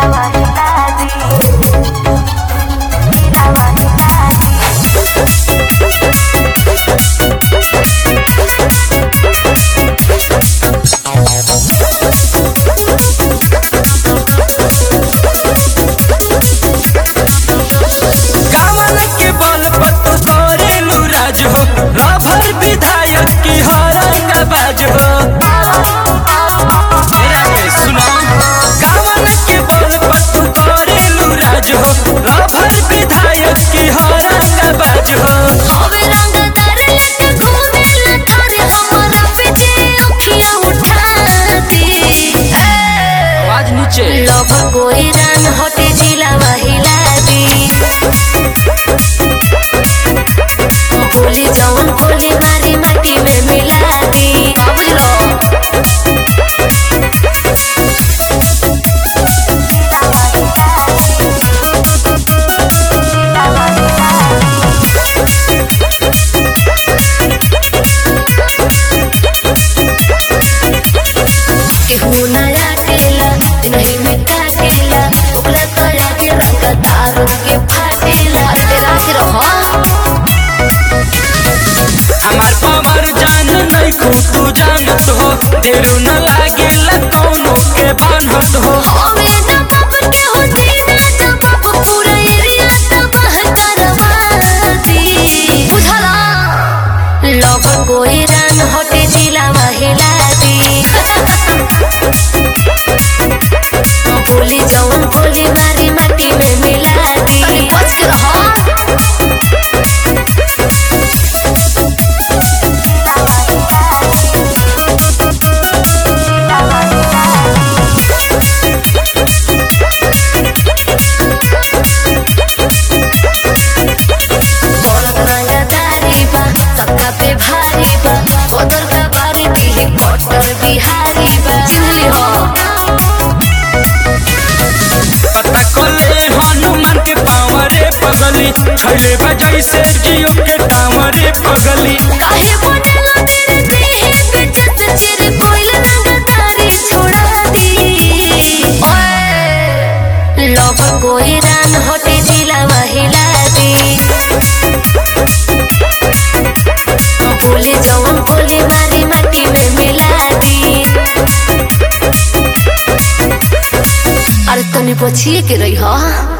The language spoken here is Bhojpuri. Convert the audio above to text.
रभर विधायक की हरंग बाज हो सुनो गावन के बल पर तू करेलू राज हो रभर विधायक की हरंग बाज हो आवाज नीचे लव कोई रान हटे जिला महिला दी बोली जवन बोली मारी माटी में मिला दी केहू नया टेला नहीं मिटा टेला ओकरा तोरा के रंग दारू के फाटेला तेरा के रहो हमार पावर जान नहीं को तू जानत हो देरो न लागेला कौनो के बान्हत हो हमें जब के हो जीना जब पूरा एरिया तबाह करवा दी बुझला लव कोई रान हटे जिला महिला दी बोली जवन बोली मारी माटी में मिला दी बच के रहो पे भारी बा बदल का बारी दी बटर बिहारी बा चिल्ली हो पता कले हनुमान के पावरे पगली छैले बा जैसे जियो के टावरे पगली काहे बोलेला तेरे देह पे जत चिर कोइल रंगदारी छोड़ा दी ओए लव कोई रान हटे जिला महिला दी बोली जवन बोली मारी माटी में मिला दी अरे तनी बचिए के रही हो।